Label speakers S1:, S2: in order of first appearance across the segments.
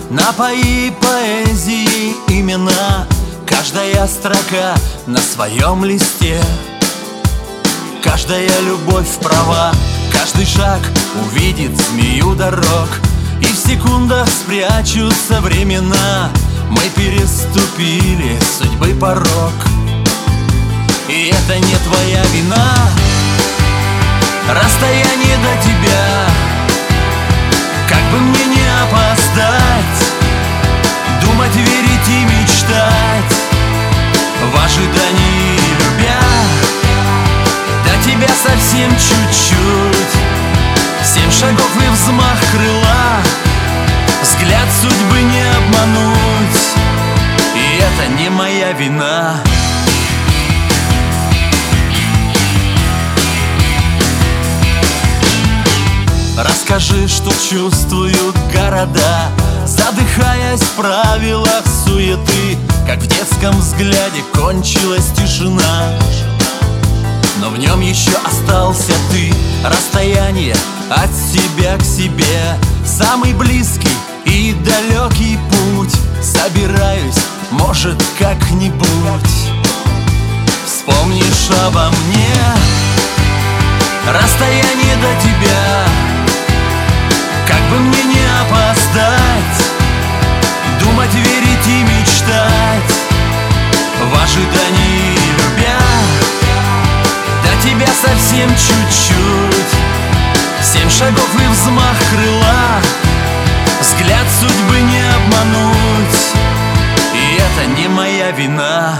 S1: Напои поэзией имена, каждая строка на своем листе. Каждая любовь права, каждый шаг увидит змею дорог. И в секундах спрячутся времена, мы переступили судьбы порог. И это не твоя вина, расстояние до тебя. Как бы мне не опоздать, думать, верить и мечтать, в ожидании любя до тебя совсем чуть-чуть. 7 шагов и взмах крыла, взгляд судьбы не обмануть. И это не моя вина. Расскажи, что чувствуют города, задыхаясь в правилах суеты. Как в детском взгляде кончилась тишина, но в нем еще остался ты. Расстояние от себя к себе, самый близкий и далекий путь. Собираюсь, может, как-нибудь вспомнишь обо мне. Расстояние до тебя, как бы мне не опоздать, думать, верить и мечтать, в ожидании любя до тебя совсем чуть-чуть. 7 шагов и взмах крыла, взгляд судьбы не обмануть. И это не моя вина.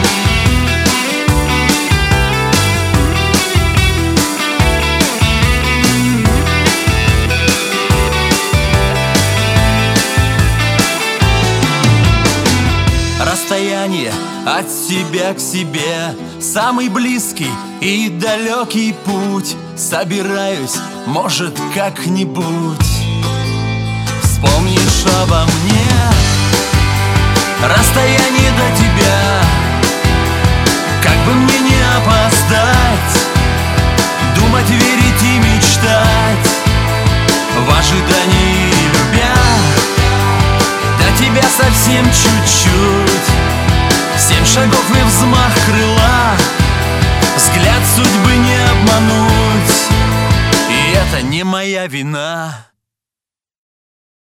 S1: Расстояние от себя к себе, самый близкий и далекий путь. Собираюсь, может, как-нибудь вспомнишь обо мне. Расстояние до тебя, как бы мне не опоздать, думать, верить и мечтать, в ожидании любя до тебя совсем чуть-чуть. 7 шагов и взмах крыла, взгляд судьбы не обмануть. И это не моя вина.